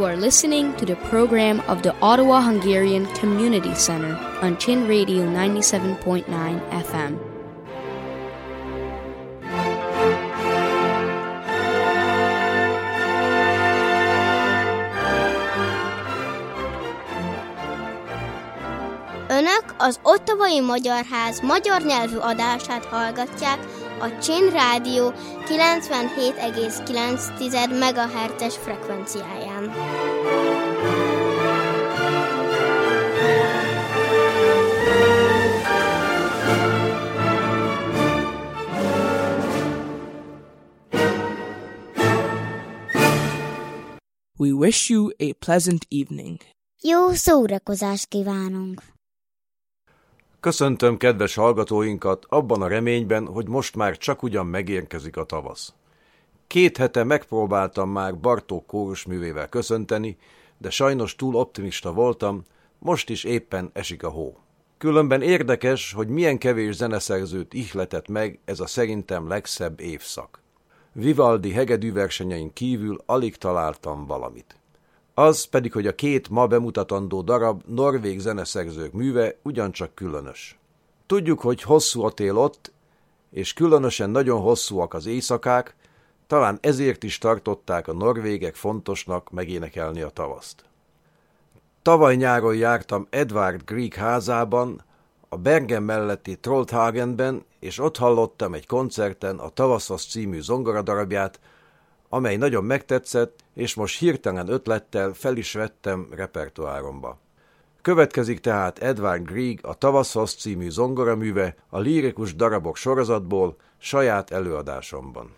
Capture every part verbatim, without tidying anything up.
are listening to the program of the Ottawa Hungarian Community Center on Chin Radio ninety-seven point nine F M. Önök az Ottawai Magyar Ház magyar nyelvű adását hallgatják a Chin Rádió kilencvenhét egész kilenc megahertzes frekvenciáján. We wish you a pleasant evening. Jó szórakozást kívánunk! Köszöntöm kedves hallgatóinkat abban a reményben, hogy most már csak ugyan megérkezik a tavasz. Két hete megpróbáltam már Bartók kórusművével köszönteni, de sajnos túl optimista voltam, most is éppen esik a hó. Különben érdekes, hogy milyen kevés zeneszerzőt ihletett meg ez a szerintem legszebb évszak. Vivaldi hegedűversenyein kívül alig találtam valamit. Az pedig, hogy a két ma bemutatandó darab norvég zeneszerzők műve ugyancsak különös. Tudjuk, hogy hosszú a tél ott, és különösen nagyon hosszúak az éjszakák, talán ezért is tartották a norvégek fontosnak megénekelni a tavaszt. Tavaly nyáron jártam Edvard Grieg házában, a Bergen melletti Trollthagenben, és ott hallottam egy koncerten a Tavaszasz című zongoradarabját, amely nagyon megtetszett, és most hirtelen ötlettel fel is vettem repertoáromba. Következik tehát Edvard Grieg a Tavaszasz című zongoraműve a lírikus darabok sorozatból saját előadásomban.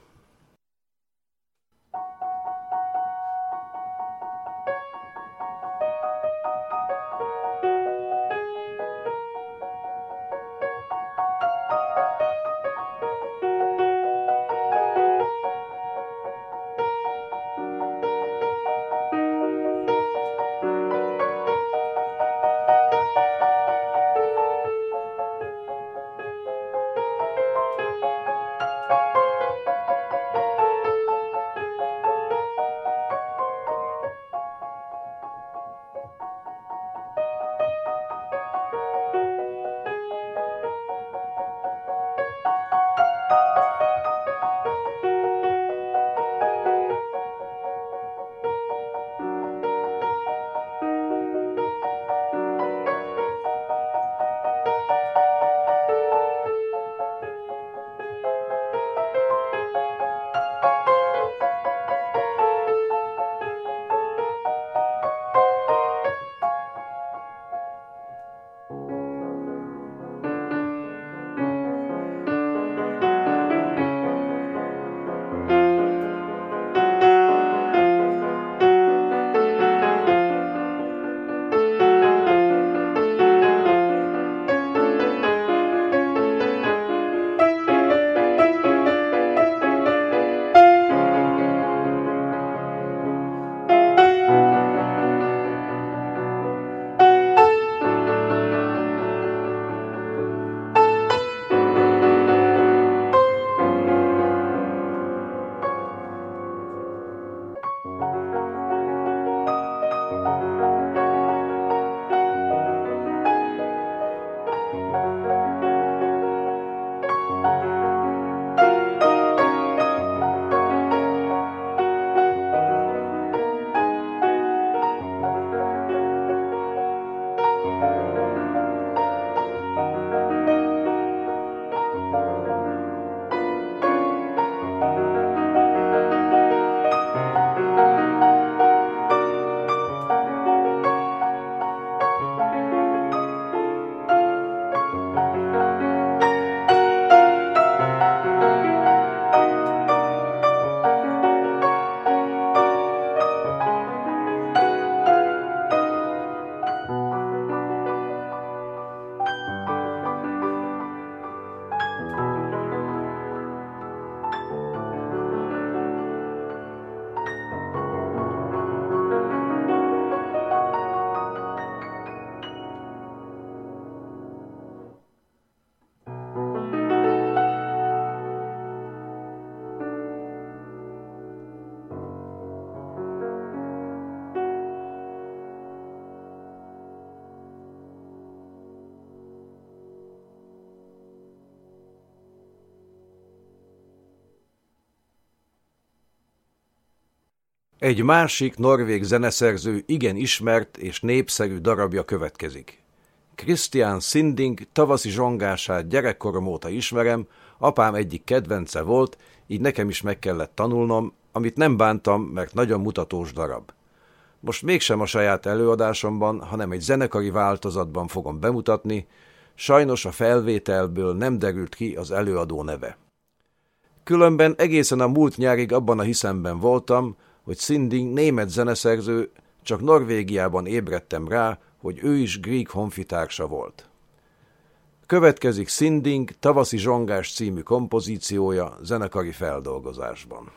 Egy másik norvég zeneszerző igen ismert és népszerű darabja következik. Christian Sinding tavaszi zsongását gyerekkorom óta ismerem, apám egyik kedvence volt, így nekem is meg kellett tanulnom, amit nem bántam, mert nagyon mutatós darab. Most mégsem a saját előadásomban, hanem egy zenekari változatban fogom bemutatni, sajnos a felvételből nem derült ki az előadó neve. Különben egészen a múlt nyárig abban a hiszemben voltam, hogy Sinding német zeneszerző, csak Norvégiában ébredtem rá, hogy ő is Grieg honfitársa volt. Következik Sinding Tavaszi zsongás című kompozíciója zenekari feldolgozásban.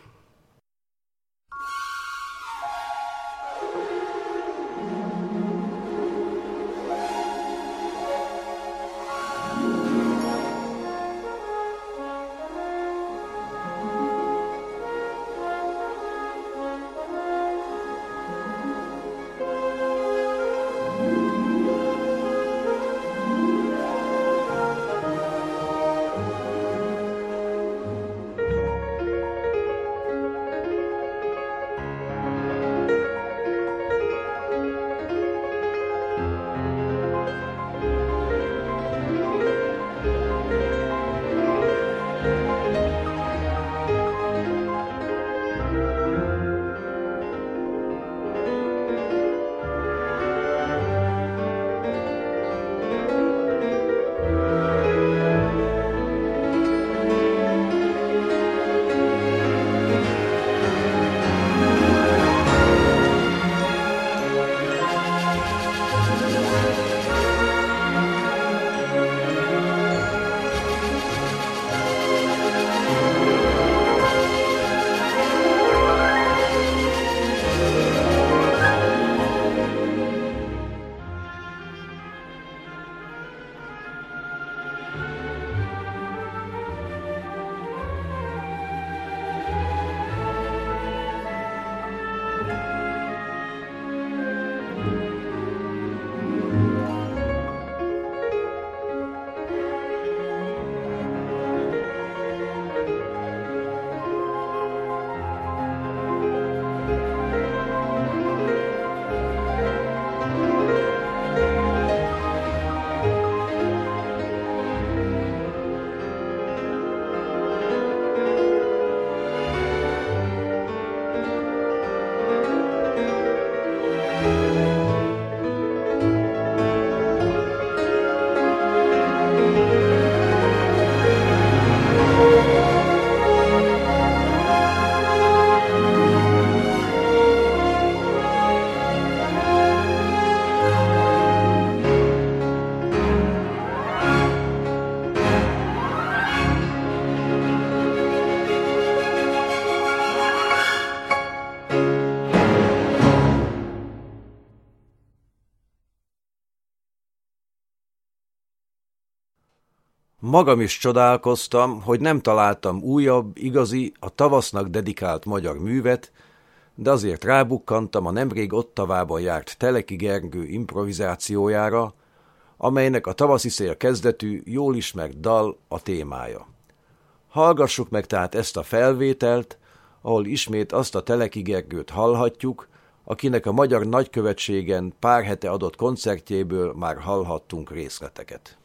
Magam is csodálkoztam, hogy nem találtam újabb, igazi, a tavasznak dedikált magyar művet, de azért rábukkantam a nemrég Ottawában járt Teleki Gergő improvizációjára, amelynek a tavaszi szél kezdetű, jól ismert dal a témája. Hallgassuk meg tehát ezt a felvételt, ahol ismét azt a Teleki Gergőt hallhatjuk, akinek a Magyar Nagykövetségen pár hete adott koncertjéből már hallhattunk részleteket.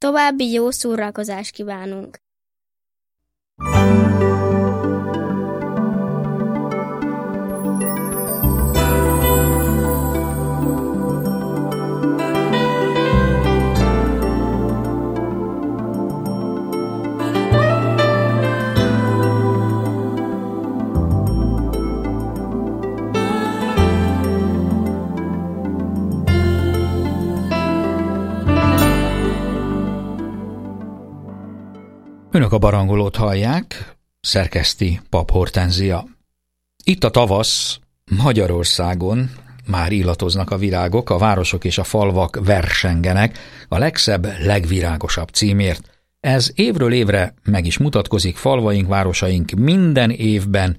további jó szórakozást kívánunk! Önök a Barangolót hallják, szerkeszti Pap Hortenzia. Itt a tavasz, Magyarországon már illatoznak a virágok, a városok és a falvak versengenek a legszebb, legvirágosabb címért. Ez évről évre meg is mutatkozik, falvaink, városaink minden évben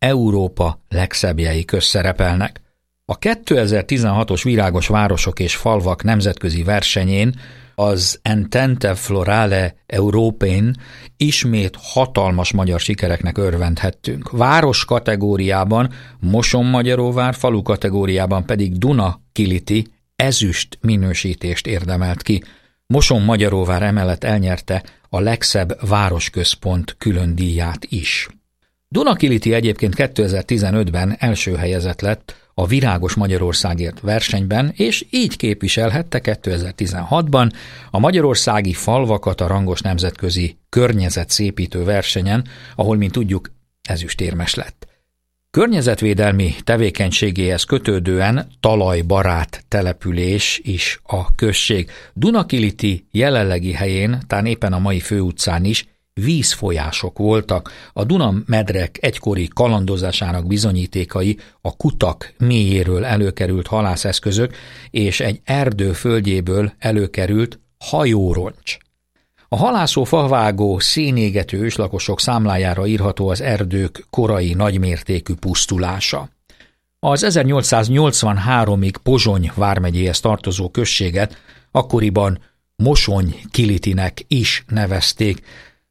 Európa legszebbjei közt szerepelnek. A kétezer-tizenhatos Virágos Városok és Falvak nemzetközi versenyén, az Entente Florale Europén ismét hatalmas magyar sikereknek örvendhettünk. Város kategóriában Mosonmagyaróvár, falu kategóriában pedig Duna-Kiliti ezüst minősítést érdemelt ki. Mosonmagyaróvár emellett elnyerte a legszebb városközpont külön díját is. Duna-Kiliti egyébként kétezer-tizenötben első helyezett lett a Virágos Magyarországért versenyben, és így képviselhette kétezer-tizenhatban a magyarországi falvakat a rangos nemzetközi környezetszépítő versenyen, ahol, mint tudjuk, ezüstérmes lett. Környezetvédelmi tevékenységéhez kötődően talajbarát település is a község. Duna-Kiliti jelenlegi helyén, tán éppen a mai főutcán is vízfolyások voltak. A Duna-medrek egykori kalandozásának bizonyítékai a kutak mélyéről előkerült halászeszközök és egy erdő földjéből előkerült hajóroncs. A halászó, favágó, szénégető őslakosok számlájára írható az erdők korai nagymértékű pusztulása. Az ezernyolcszáznyolcvanháromig Pozsony vármegyéhez tartozó községet akkoriban Mosony-Kilitinek is nevezték.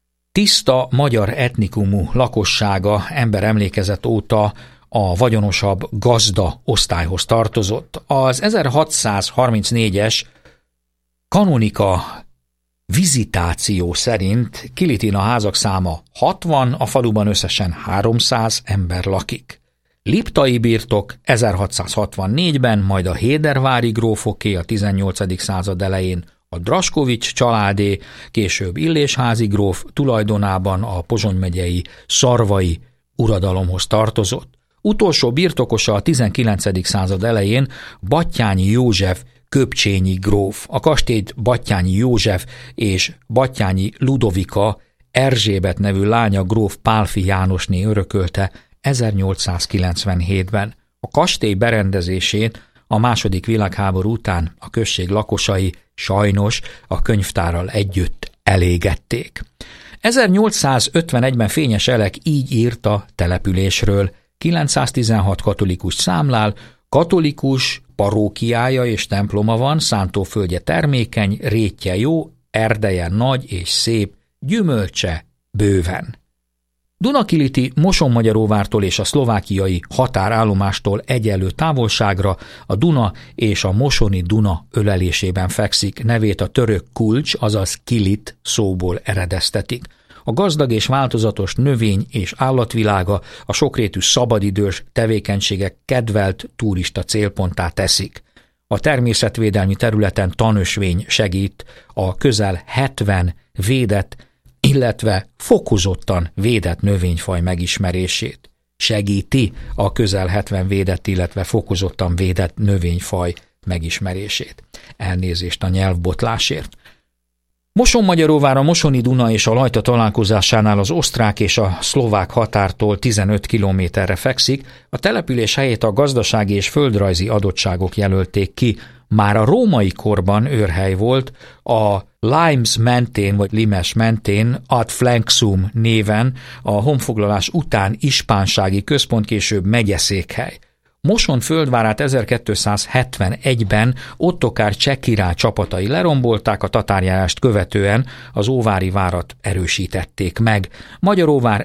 Tiszta magyar etnikumú lakossága emberemlékezet óta a vagyonosabb gazda osztályhoz tartozott. Az ezerhatszázharmincnégyes kanonika vizitáció szerint Kilitin a házak száma hatvan, a faluban összesen háromszáz ember lakik. Liptai birtok ezerhatszázhatvannégyben, majd a hédervári grófoké a tizennyolcadik század elején, a Draskovics családé, később Illésházi gróf tulajdonában a Pozsony megyei Szarvai uradalomhoz tartozott. Utolsó birtokosa a tizenkilencedik század elején Batthyány József köpcsényi gróf. A kastélyt Batthyány József és Batthyány Ludovika Erzsébet nevű lánya gróf Pálffy Jánosné örökölte ezernyolcszázkilencvenhétben. A kastély berendezését a második világháború után a község lakosai sajnos a könyvtárral együtt elégették. ezernyolcszázötvenegyben Fényes Elek így írt a településről: kilencszáztizenhat katolikus számlál, katolikus parókiája és temploma van, szántóföldje termékeny, rétje jó, erdeje nagy és szép, gyümölcse bőven. Duna-Kiliti Mosonmagyaróvártól és a szlovákiai határállomástól egyenlő távolságra a Duna és a Mosoni Duna ölelésében fekszik, nevét a török kulcs, azaz Kilit szóból eredeztetik. A gazdag és változatos növény- és állatvilága a sokrétű szabadidős tevékenységek kedvelt turista célponttá teszik. A természetvédelmi területen tanösvény segít a közel hetven védett, illetve fokozottan védett növényfaj megismerését. Segíti a közel hetven védett, illetve fokozottan védett növényfaj megismerését. Elnézést a nyelvbotlásért. Mosonmagyaróvár a Mosoni Duna és a Lajta találkozásánál az osztrák és a szlovák határtól tizenöt kilométerre fekszik, a település helyét a gazdasági és földrajzi adottságok jelölték ki. Már a római korban őrhely volt, a Limes mentén vagy Limes mentén ad Flanksum néven a honfoglalás után ispánsági központ, később megyeszékhely. Moson földvárát ezerkétszázhetvenegyben Ottokár cseh király csapatai lerombolták, a tatárjárást követően az óvári várat erősítették meg. Magyaróvár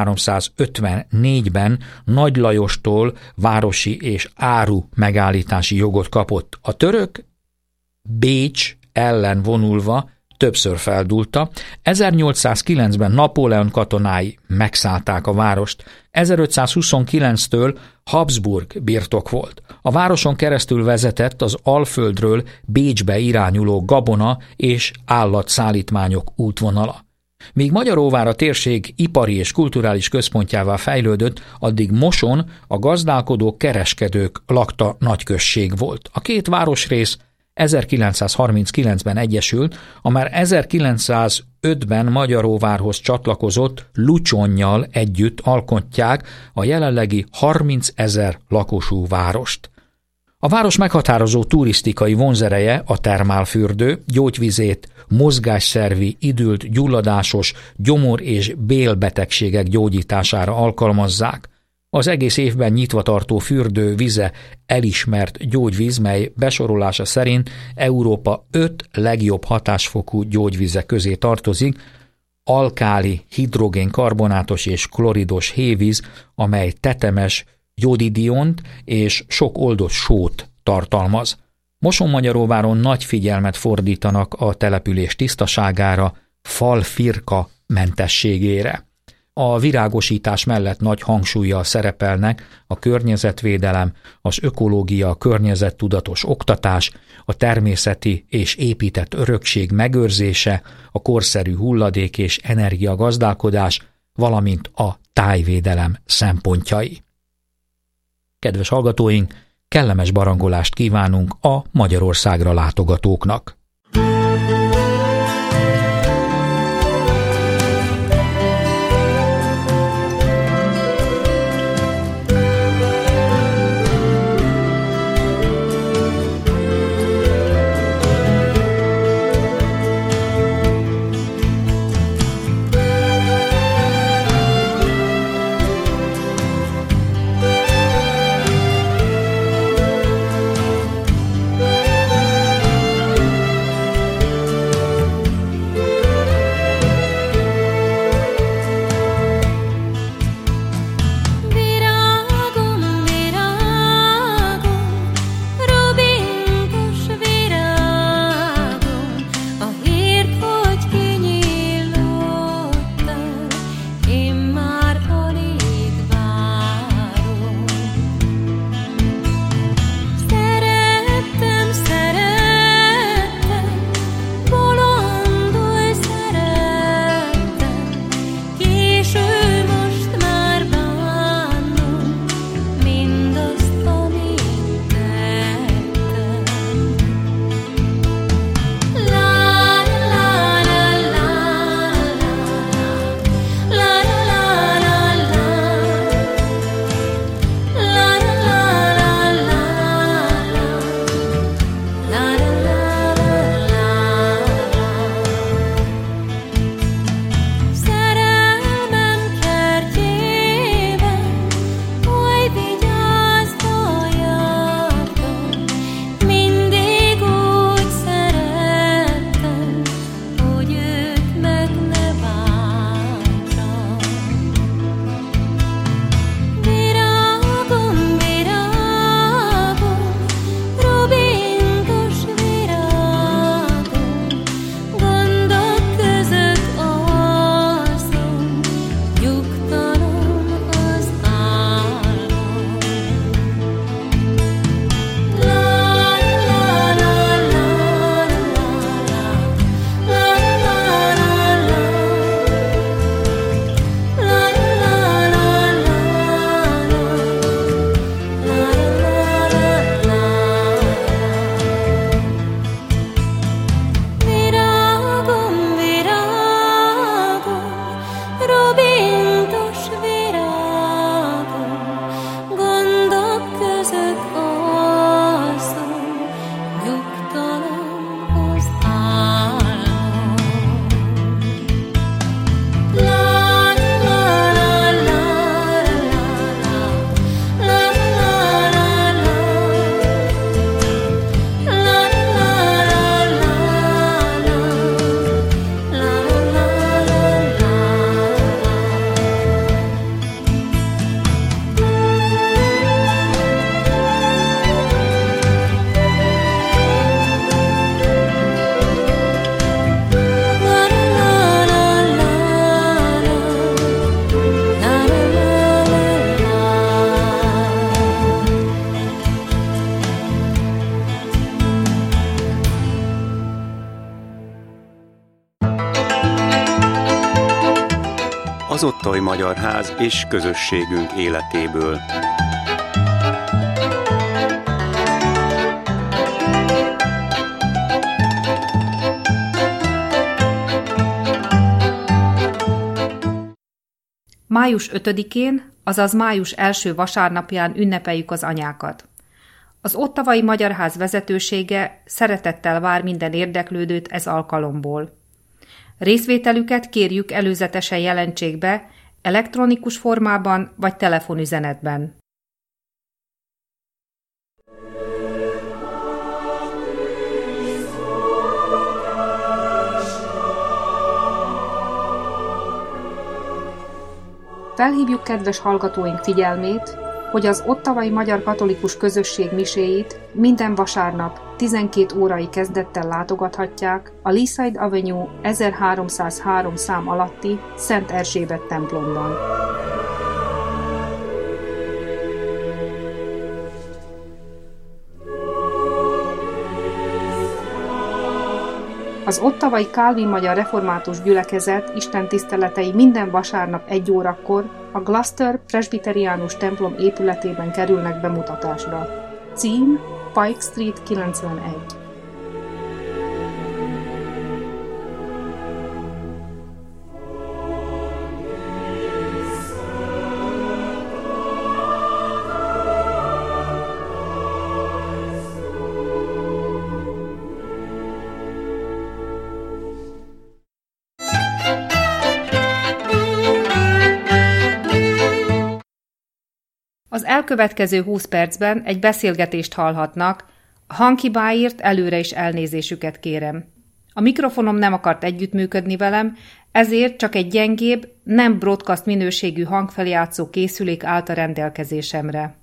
ezerháromszázötvennégyben Nagy Lajostól városi és áru megállítási jogot kapott. A török Bécs ellen vonulva többször feldúlta, ezernyolcszázkilencben Napóleon katonái megszállták a várost, ezerötszázhuszonkilenctől Habsburg birtok volt. A városon keresztül vezetett az Alföldről Bécsbe irányuló gabona és állatszállítmányok útvonala. Míg Magyaróvár a térség ipari és kulturális központjává fejlődött, addig Moson a gazdálkodók, kereskedők lakta nagyközség volt. A két városrész ezerkilencszázharminckilencben egyesült, a már ezerkilencszázötben Magyaróvárhoz csatlakozott Lucsonnyal együtt alkotják a jelenlegi harmincezer lakosú várost. A város meghatározó turisztikai vonzereje a termálfürdő, gyógyvizét mozgásszervi, idült, gyulladásos, gyomor- és bélbetegségek gyógyítására alkalmazzák. Az egész évben nyitva tartó fürdő vize elismert gyógyvíz, mely besorolása szerint Európa öt legjobb hatásfokú gyógyvize közé tartozik, alkáli, hidrogénkarbonátos és kloridos hévíz, amely tetemes jodidiont és sok oldott sót tartalmaz. Moson-Magyaróváron nagy figyelmet fordítanak a település tisztaságára, falfirka mentességére. A virágosítás mellett nagy hangsúllyal szerepelnek a környezetvédelem, az ökológia, a környezettudatos oktatás, a természeti és épített örökség megőrzése, a korszerű hulladék és energiagazdálkodás, valamint a tájvédelem szempontjai. Kedves hallgatóink, kellemes barangolást kívánunk a Magyarországra látogatóknak! az Ottawai Magyar Ház és közösségünk életéből. május ötödikén, azaz május első vasárnapján ünnepeljük az anyákat. Az Ottawai Magyar Ház vezetősége szeretettel vár minden érdeklődőt ez alkalomból. Részvételüket kérjük előzetesen jelentsék be elektronikus formában vagy telefonüzenetben. Felhívjuk kedves hallgatóink figyelmét, hogy az Ottawai Magyar Katolikus Közösség miséit minden vasárnap tizenkét órai kezdettel látogathatják a Leaside Avenue ezerháromszázhárom szám alatti Szent Erzsébet templomban. Az Ottawai Kálvin Magyar Református Gyülekezet istentiszteletei minden vasárnap egy órakor a Gloucester Presbyteriánus templom épületében kerülnek bemutatásra. Cím Pike Street kilencvenegy. Az elkövetkező húsz percben egy beszélgetést hallhatnak, a hanghibáért előre is elnézésüket kérem. A mikrofonom nem akart együttműködni velem, ezért csak egy gyengébb, nem broadcast minőségű hangfeljátszó készülék állt a rendelkezésemre.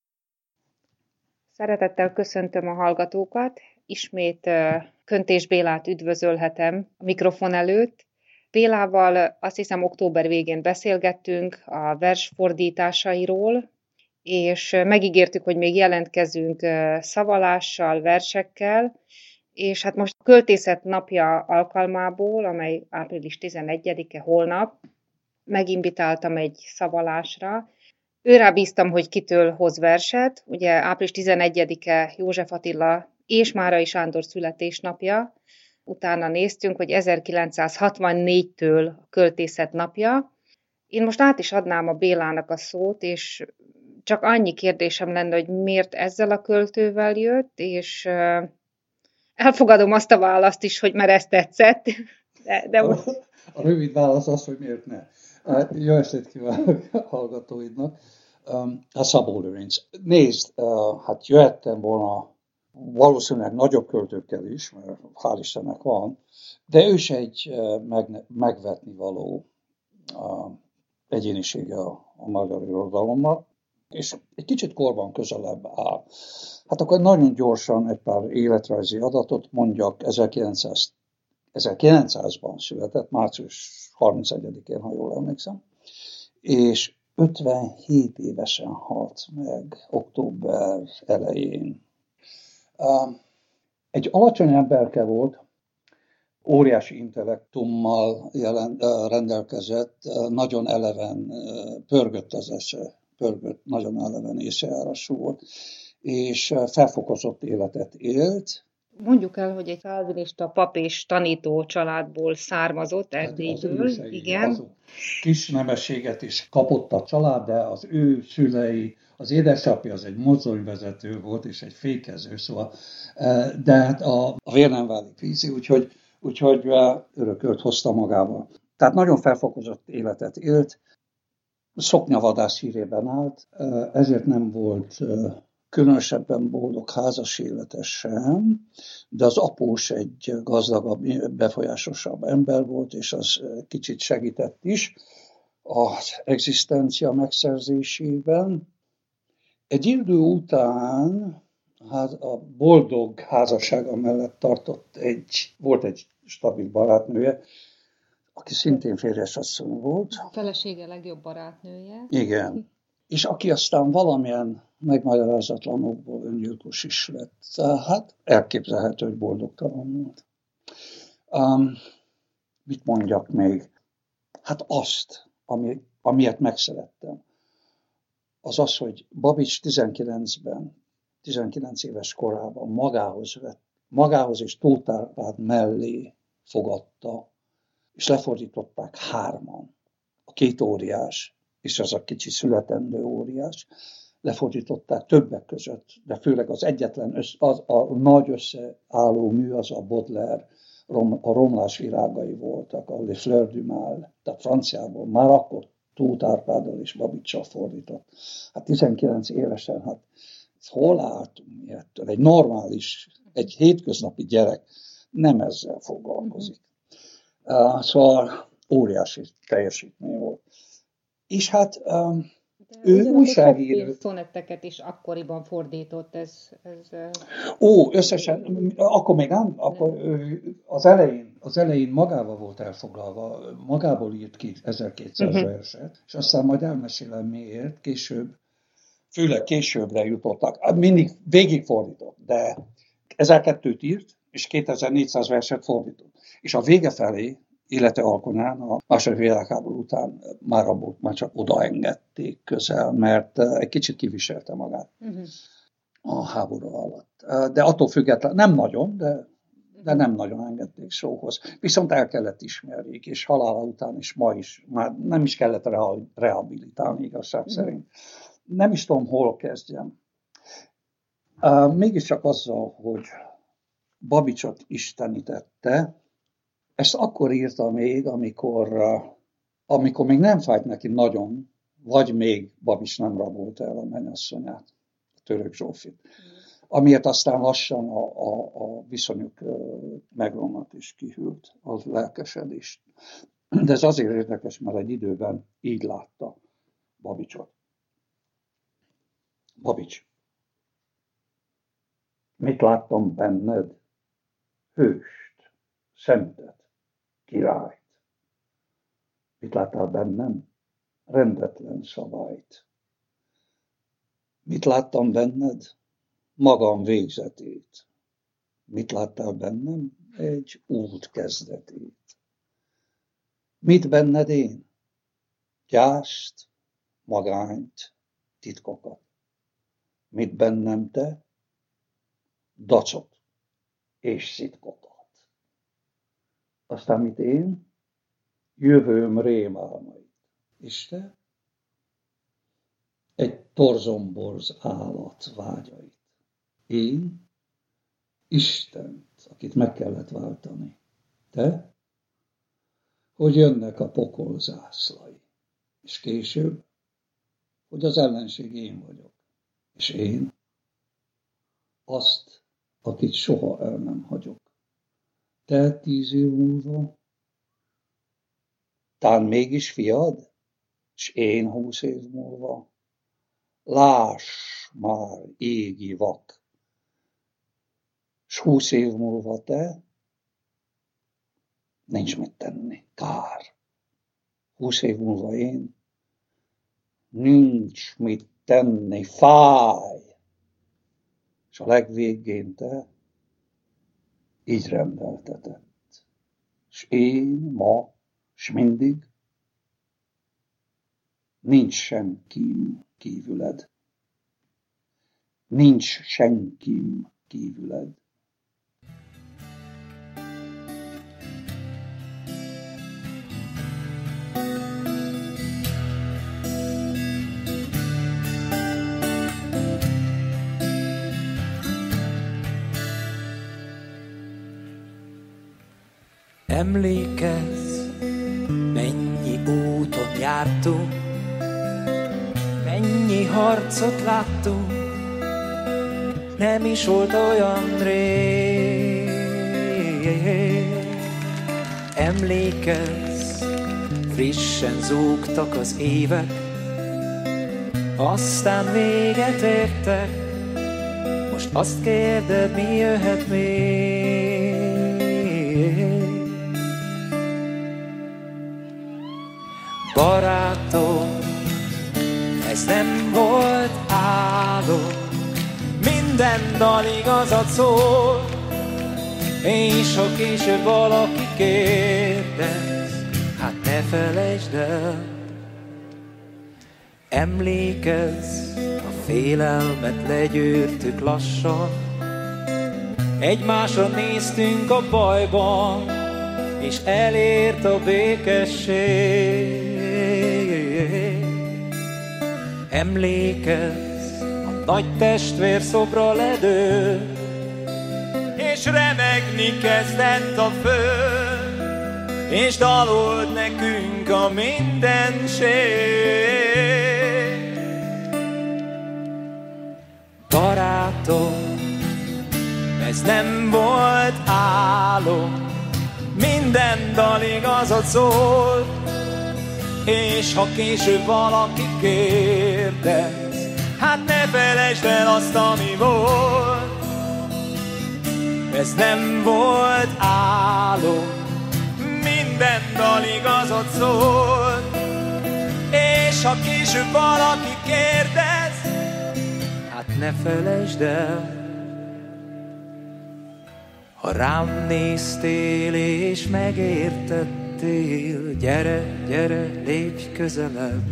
Szeretettel köszöntöm a hallgatókat, ismét uh, Köntés Bélát üdvözölhetem a mikrofon előtt. Bélával azt hiszem október végén beszélgettünk a versfordításairól, és megígértük, hogy még jelentkezünk szavalással, versekkel, és hát most a Költészet napja alkalmából, amely április tizenegyedike holnap, meginvitáltam egy szavalásra. Őrá bíztam, hogy kitől hoz verset, ugye április tizenegyedike József Attila és Márai Sándor születésnapja, utána néztünk, hogy ezerkilencszázhatvannégytől a Költészet napja. Én most át is adnám a Bélának a szót, és csak annyi kérdésem lenne, hogy miért ezzel a költővel jött, és uh, elfogadom azt a választ is, hogy mert ez tetszett. De, de most... A rövid válasz az, hogy miért ne. Jó estét kívánok a hallgatóidnak. A Szabó Lőrinc. Nézd, hát jöhettem volna valószínűleg nagyobb költőkkel is, mert hál' Istennek van, de ő se egy meg, megvetni való egyénisége a, a magyar irodalommal, és egy kicsit korban közelebb áll. Hát akkor nagyon gyorsan egy pár életrajzi adatot mondjak. ezerkilencszázban született, március harmincegyedikén, ha jól emlékszem, és ötvenhét évesen halt meg október elején. Egy alacsony emberke volt, óriási intellektummal jelen, rendelkezett, nagyon eleven pörgött az esze, pörgött, nagyon eleven észjárású volt, és felfokozott életet élt. Mondjuk el, hogy egy kálvinista pap és tanító családból származott, Erdélyből. Hát igen. Kis nemességet is kapott a család, de az ő szülei, az édesapja az egy mozdonyvezető volt, és egy fékező, szóval, de hát a, a vér nem válik vízi, úgyhogy, úgyhogy örökölt hozta magával. Tehát nagyon felfokozott életet élt, szoknyavadász hírében állt, ezért nem volt különösebben boldog házas élete sem, de az após egy gazdagabb, befolyásosabb ember volt, és az kicsit segített is az egzisztencia megszerzésében. Egy idő után hát a boldog házassága mellett tartott egy, volt egy stabil barátnője, aki szintén férjesasszony volt. A felesége legjobb barátnője. Igen. És aki aztán valamilyen megmagyarázatlan okból öngyilkos is lett. Hát elképzelhető, hogy boldogtalan volt. Um, mit mondjak még? Hát azt, ami, amiért megszerettem, az az, hogy Babics tizenkilencben, tizenkilenc éves korában magához vett, magához és Tóth Árpád mellé fogadta, és lefordították hárman. A két óriás, és az a kicsi születendő óriás, lefordították többek között, de főleg az egyetlen, össz, az, a nagy összeálló mű az a Baudelaire, rom, a romlás virágai voltak, a Les Fleurs du Mal, tehát franciából, már akkor Tóth Árpáddal és Babicsal fordított. Hát tizenkilenc évesen, hát hol álltunk mi ettől? Egy normális, egy hétköznapi gyerek nem ezzel foglalkozik. Uh, szóval óriási teljesítmény volt. És hát um, ő újságíró. Szonetteket is akkoriban fordított. Ez, ez... Ó, összesen, akkor még nem, akkor az elején, az elején magával volt elfoglalva, magából írt ki ezerkétszáz uh-huh. verset, és aztán majd elmesélem miért, később, főleg későbbre jutottak, mindig végigfordított, de ezerkettőt írt, és kétezer-négyszáz verset fordított. És a vége felé, élete alkonyán, a második világháború után már abból már csak odaengedték közel, mert egy kicsit kiviselte magát uh-huh. a háború alatt. De attól függetlenül, nem nagyon, de, de nem nagyon engedték szóhoz. Viszont el kellett ismerjék, és halála után is ma is, már nem is kellett rehabilitálni igazság uh-huh. szerint. Nem is tudom, hol kezdjem. Uh, mégiscsak azzal, hogy Babicsot istenítette, ezt akkor írta még, amikor, uh, amikor még nem fájt neki nagyon, vagy még Babics nem rabolt el a mennyasszonyát, a Török Zsófit. Mm. Amiért aztán lassan a, a, a viszonyuk uh, megromlott és kihűlt a lelkesedést. De ez azért érdekes, mert egy időben így látta Babicsot. Babics, mit láttam benned? Hőst, szentet, királyt. Mit láttál bennem? Rendetlen szabályt. Mit láttam benned? Magam végzetét. Mit láttál bennem? Egy út kezdetét. Mit benned én? Gyászt, magányt, titkokat. Mit bennem te? Dacot és szitkokat. Aztán mit én? Jövőm rémálmait. És te? Egy torzomborz állat vágyait. Én? Istent, akit meg kellett váltani. Te? Hogy jönnek a pokol zászlai. És később, hogy az ellenség én vagyok. És én? Azt, akit soha el nem hagyok. Te tíz év múlva? Tán mégis fiad? És én húsz év múlva? Láss már, égi vak! S húsz év múlva te? Nincs mit tenni, kár. Húsz év múlva én? Nincs mit tenni, fáj. És a legvégén te így rendeltetett. És én ma, s mindig nincs senkim kívüled. Nincs senkim kívüled. Emlékezz, mennyi úton jártunk, mennyi harcot láttunk, nem is volt olyan rég. Emlékezz, frissen zúgtak az évek, aztán véget értek, most azt kérded, mi jöhet még. Barátom, ez nem volt álom, minden dal igazat szól, és ha később valaki kérdez, hát ne felejtsd el, Emlékezz, a félelmet legyőrtük lassan, egymásra néztünk a bajban, és elért a békesség. Emlékezz, a nagy testvér szobra ledőlt, és remegni kezdett a föld, és dalolt nekünk a mindenség. Barátom, ez nem volt álom, minden dal igazat szól, és ha később valaki kérdez, hát ne felejtsd el azt, ami volt. Ez nem volt álom, minden dal igazat szól, és ha később valaki kérdez, hát ne felejtsd el. Ha rám néztél és megértettél, gyere, gyere, lépj közelebb.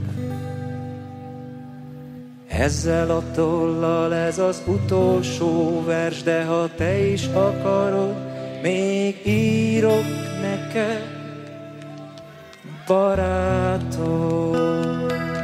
Ezzel a tollal ez az utolsó vers, de ha te is akarod, még írok neked, barátom.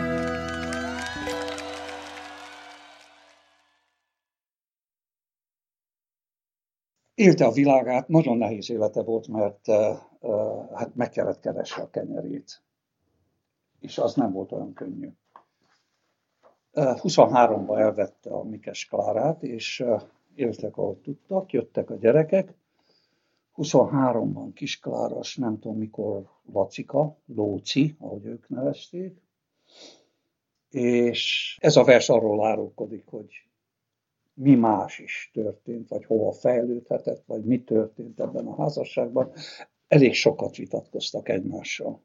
Élte a világát, nagyon nehéz élete volt, mert uh, uh, hát meg kellett keresni a kenyerét. És az nem volt olyan könnyű. Uh, huszonháromban elvette a Mikes Klárát, és uh, éltek, ahogy tudtak, jöttek a gyerekek. huszonháromban Kis Klára, nem tudom mikor Lacika, Lóci, ahogy ők nevezték. És ez a vers arról árulkodik, hogy mi más is történt, vagy hova fejlődhetett, vagy mi történt ebben a házasságban. Elég sokat vitatkoztak egymással.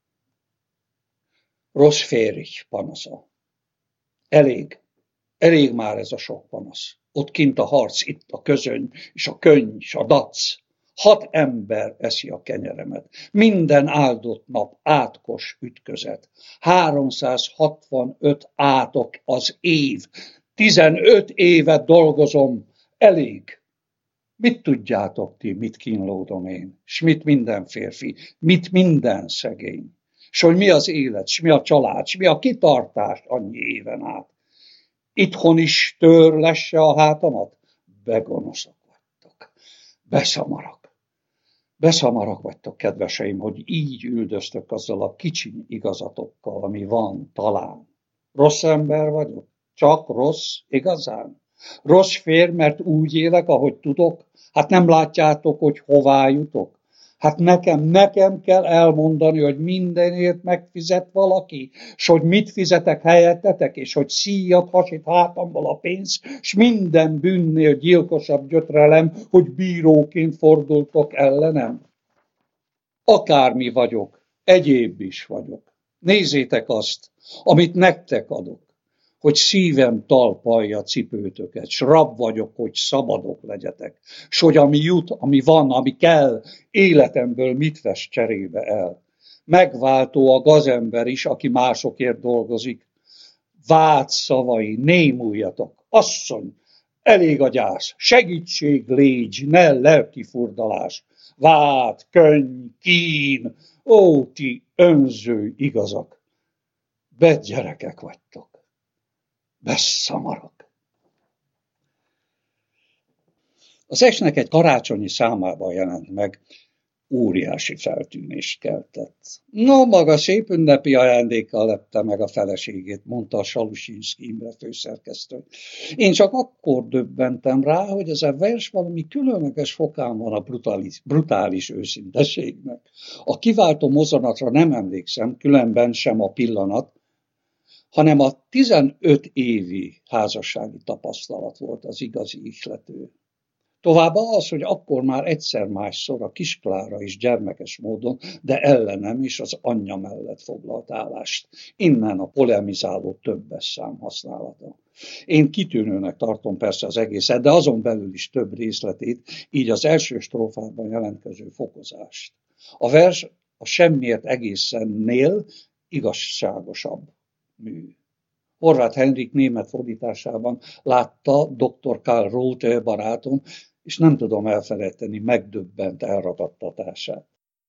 Rossz férj panasza. Elég. Elég már ez a sok panasz. Ott kint a harc, itt a közöny, és a könny, és a dac. Hat ember eszi a kenyeremet. Minden áldott nap átkos ütközet. háromszázhatvanöt átok az év. tizenöt éve dolgozom. Elég. Mit tudjátok ti, mit kínlódom én? S mit minden férfi? Mit minden szegény? S hogy mi az élet, s mi a család, s mi a kitartás annyi éven át? Itthon is tör lesse a hátamat? Begonoszok vagytok. Beszamarak. Beszamarak vagytok, kedveseim, hogy így üldöztök azzal a kicsiny igazatokkal, ami van, talán. Rossz ember vagyok? Csak rossz, igazán? Rossz férj, mert úgy élek, ahogy tudok? Hát nem látjátok, hogy hová jutok? Hát nekem, nekem kell elmondani, hogy mindenért megfizet valaki, s hogy mit fizetek helyettetek, és hogy szíjat hasít hátamból a pénz, s minden bűnnél gyilkosabb gyötrelem, hogy bíróként fordultok ellenem. Akármi vagyok, egyéb is vagyok. Nézzétek azt, amit nektek adok, hogy szívem talpalja cipőtöket, s rab vagyok, hogy szabadok legyetek, s hogy ami jut, ami van, ami kell, életemből mit vesz cserébe el. Megváltó a gazember is, aki másokért dolgozik. Vád szavai, némuljatok, asszony, elég a gyász, segítség légy, ne lelki furdalás. Vád, könny, kín, ó, ti önző igazak, bedgyerekek vagytok. Beszamarak. Az esnek egy karácsonyi számában jelent meg, óriási feltűnést keltett. No, maga szép ünnepi ajándékkal lepte meg a feleségét, mondta a Salusinszky Imre főszerkesztő. Én csak akkor döbbentem rá, hogy ez a vers valami különleges fokán van a brutális, brutális őszinteségnek. A kiváltó mozzanatra nem emlékszem, különben sem a pillanat, hanem a tizenöt évi házassági tapasztalat volt az igazi ihlető. Továbbá az, hogy akkor már egyszer másszor a Kis Klára is gyermekes módon, de ellenem is az anyja mellett foglalt állást. Innen a polemizáló többes szám használata. Én kitűnőnek tartom persze az egészet, de azon belül is több részletét, így az első strófában jelentkező fokozást. A vers a semmiért egészennél igazságosabb mű. Horváth Henrik német fordításában látta doktor Karl Rothe barátom, és nem tudom elfelejteni megdöbbent elragadtatását.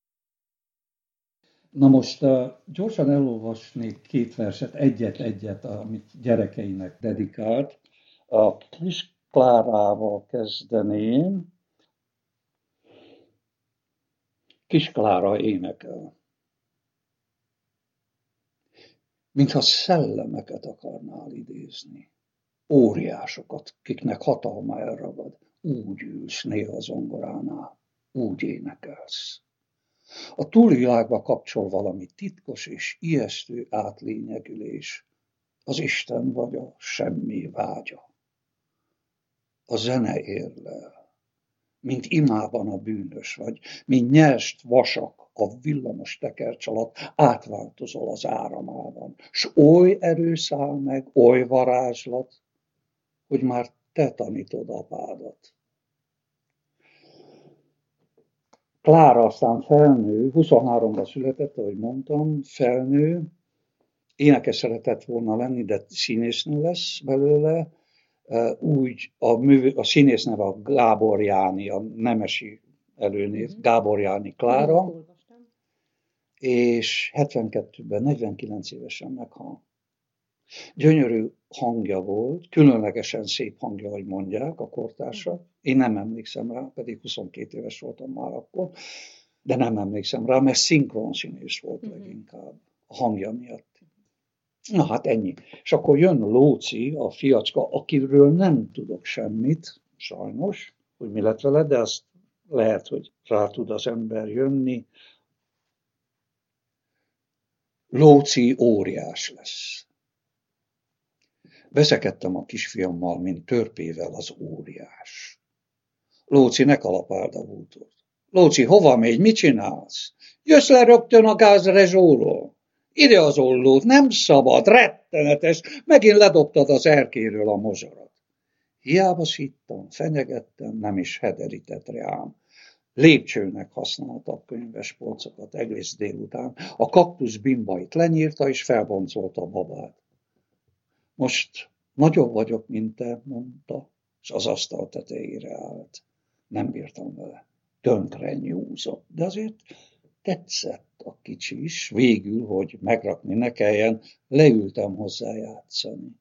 Na most uh, gyorsan elolvasnék két verset, egyet-egyet, amit gyerekeinek dedikált. A Kis Klárával kezdeném. Kis Klára énekel. Mintha szellemeket akarnál idézni. Óriásokat, kiknek hatalma elragad. Úgy ülsz néha a zongoránál, úgy énekelsz. A túlvilágba kapcsol valami titkos és ijesztő átlényegülés. Az Isten vagy a semmi vágya. A zene érlel, mint imában a bűnös vagy, mint nyerst vasak a villamos tekercs alatt átváltozol az áramában, s oly erő száll meg, oly varázslat, hogy már te tanítod apádat. Klára aztán felnő, huszonháromban született, ahogy mondtam, felnő, énekes szeretett volna lenni, de színésznő lesz belőle, úgy a, művő, a színész neve a Gábor Jáni, a nemesi előnév, Gábor Jáni Klára, és hetvenkettőben, negyvenkilenc évesen meghal. Gyönyörű hangja volt, különlegesen szép hangja, hogy mondják a kortársak. Én nem emlékszem rá, pedig huszonkét éves voltam már akkor, de nem emlékszem rá, mert szinkronszínész volt leginkább a hangja miatt. Na hát ennyi. És akkor jön Lóci, a fiacska, akiről nem tudok semmit, sajnos, hogy mi lett vele, de azt lehet, hogy rá tud az ember jönni. Lóci óriás lesz. Veszekedtem a kisfiammal, mint törpével az óriás. Lóci, ne kalapáld a bútort. Lóci, hova megy, mit csinálsz? Jössz le rögtön a gázrezsóról. Ide az ollót, nem szabad, rettenetes, megint ledobtad az erkéről a mozorat. Hiába szittam, fenyegettem, nem is hederített rám. Lépcsőnek használtak könyvespolcokat egész délután, a kaktusz bimbait lenyírta és felboncolta a babát. Most nagyobb vagyok, mint te, mondta, és az asztal tetejére állt. Nem bírtam vele. Tönkre nyúzott, de azért tetszett a kicsi is. Végül, hogy megrakni ne kelljen, leültem hozzá játszani.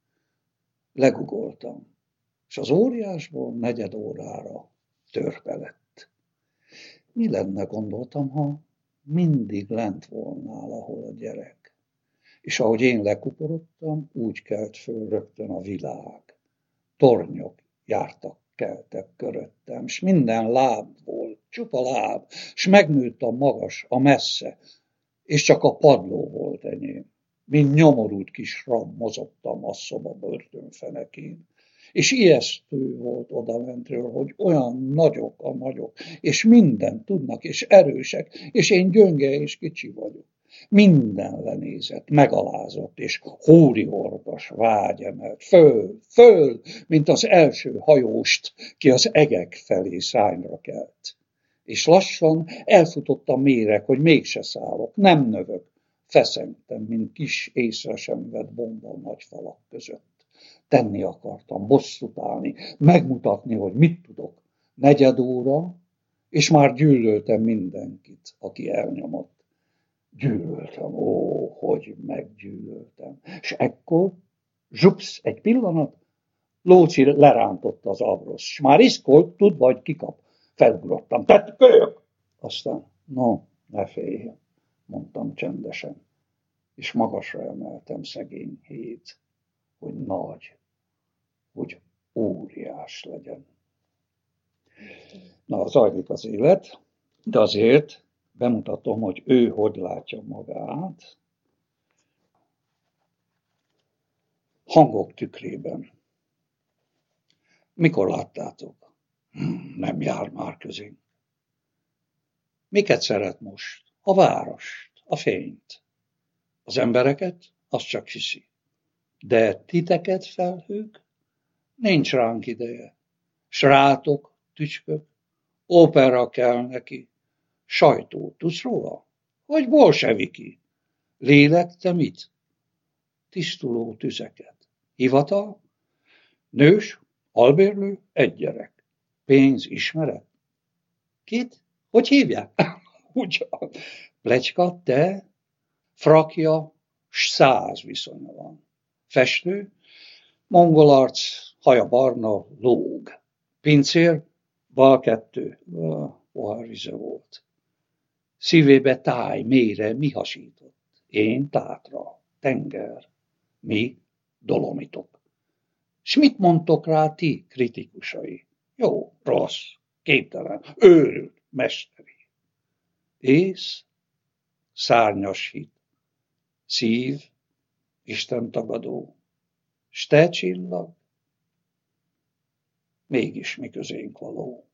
Legugoltam, és az óriásból negyed órára törpe lett. Mi lenne, gondoltam, ha mindig lent volnál, ahol a gyerek. És ahogy én lekuporodtam, úgy kelt föl rögtön a világ. Tornyok jártak, keltek köröttem, s minden láb volt, csupa láb, s megnőtt a magas, a messze, és csak a padló volt enyém. Mint nyomorult kis rab mozogtam a szoba börtönfenekén. És ijesztő volt odamentről, hogy olyan nagyok a nagyok, és mindent tudnak, és erősek, és én gyönge és kicsi vagyok. Minden lenézett, megalázott, és hóriorgas vágy emelt, föl, föl, mint az első hajóst, ki az egek felé szárnyra kelt. És lassan elfutott a méreg, hogy mégse szállok, nem növök, feszengtem, mint kis észre sem vett bomba a nagy falak között. Tenni akartam, bosszút állni, megmutatni, hogy mit tudok. Negyed óra, és már gyűlöltem mindenkit, aki elnyomott. Gyűlöltem, ó, hogy meggyűlöltem. És ekkor, zsupsz, egy pillanat, Lóci lerántotta az abrosz, s már iszkolt, tudva, hogy kikap. Felugrottam, tett kölyök! Aztán, no, ne félj, mondtam csendesen, és magasra emeltem szegény hét, hogy nagy, hogy óriás legyen. Na, zajlik az élet, de azért bemutatom, hogy ő hogy látja magát. Hangok tükrében. Mikor láttátok? Nem jár már közénk. Miket szeret most? A várost, a fényt. Az embereket? Azt csak hiszi. De titeket, felhők? Nincs ránk ideje. Srátok, tücskök, ópera kell neki. Sajtó, tudsz róla? Vagy bolseviki? Lélek, te mit? tisztuló tüzeket. Hivatal? Nős, albérlő, egy gyerek. Pénz, ismeret? Kit? Hogy hívják? Ugyan. Plecska, te, frakja, s száz viszonya van. Festő, mongol arc, haja barna, lóg. Pincér, bal kettő, pohárvize volt. Szívébe táj, mélyre mi hasított. Én tátra, tenger, mi dolomitok. S mit mondtok rá ti, kritikusai? Jó, rossz, képtelen, őrült, mesteri. Ész, szárnyas hit, szív, Isten tagadó, s te csillag, mégis mi közénk való.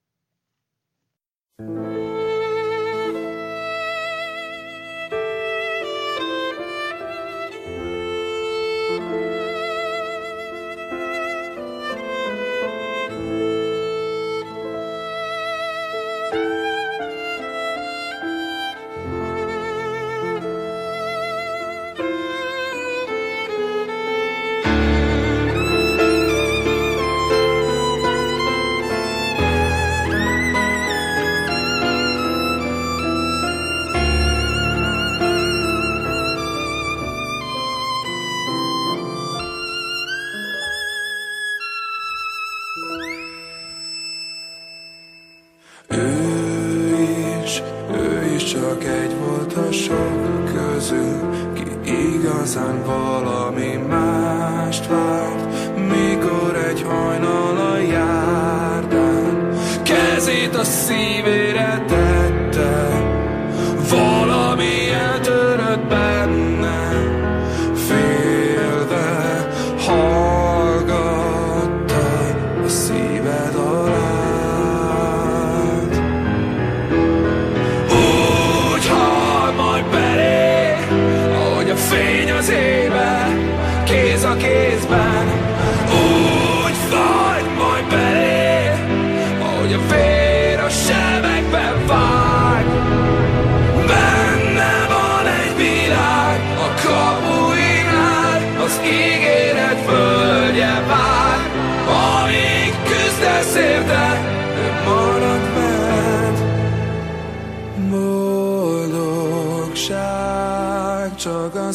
Csak a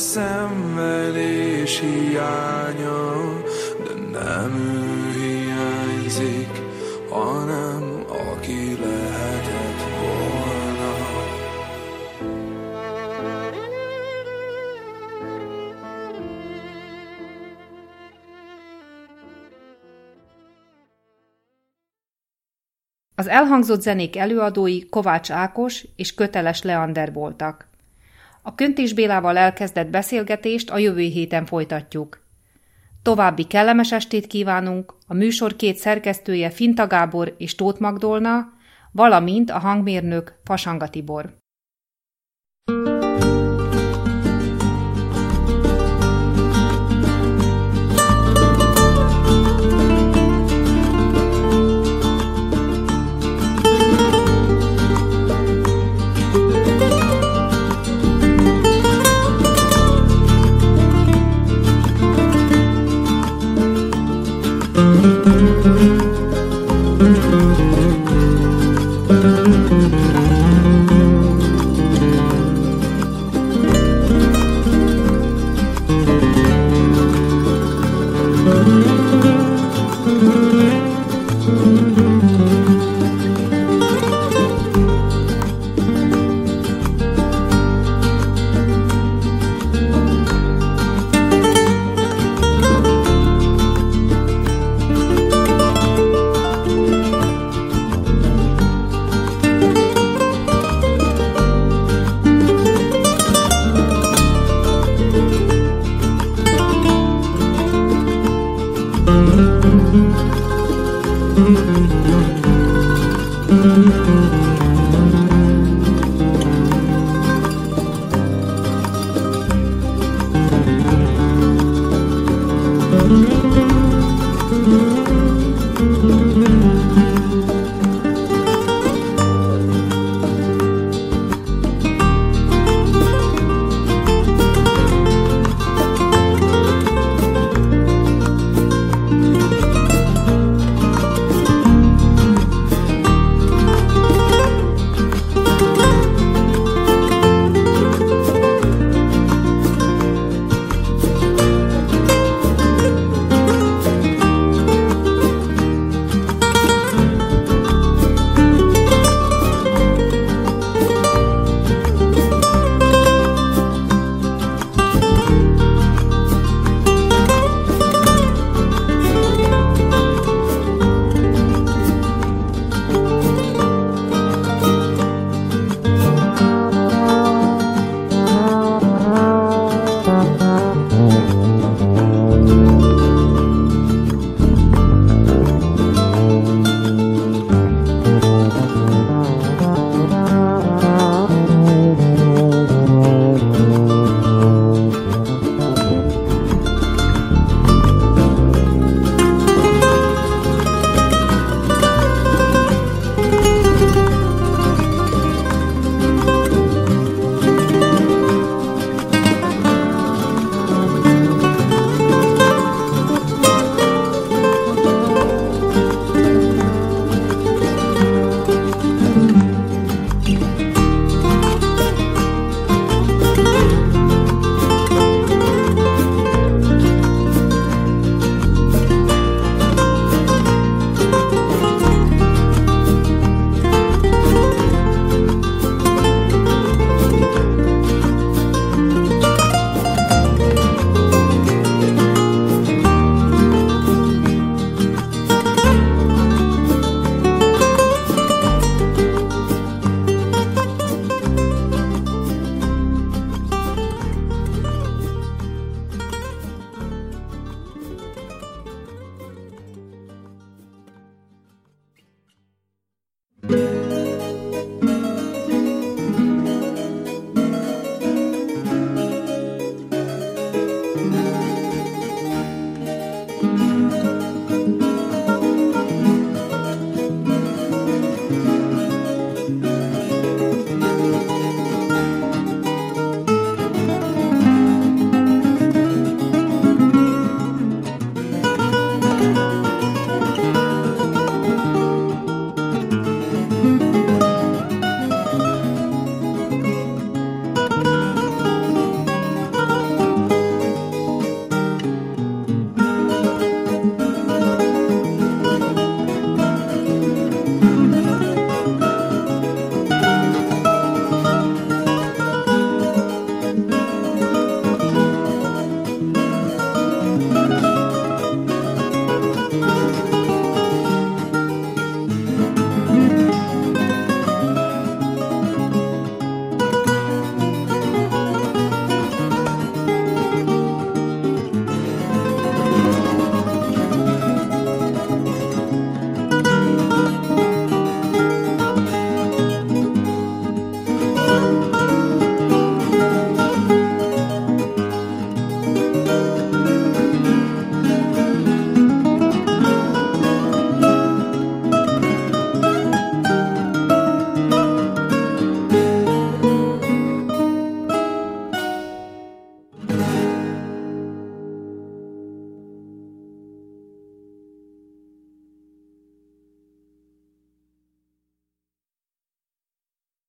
szenvedés hiánya, de nem ő hiányzik, hanem aki lehetett volna. Az elhangzott zenék előadói Kovács Ákos és Köteles Leander voltak. A Köntés Bélával elkezdett beszélgetést a jövő héten folytatjuk. További kellemes estét kívánunk a műsor két szerkesztője Finta Gábor és Tóth Magdolna, valamint a hangmérnök Fasanga Tibor. thank you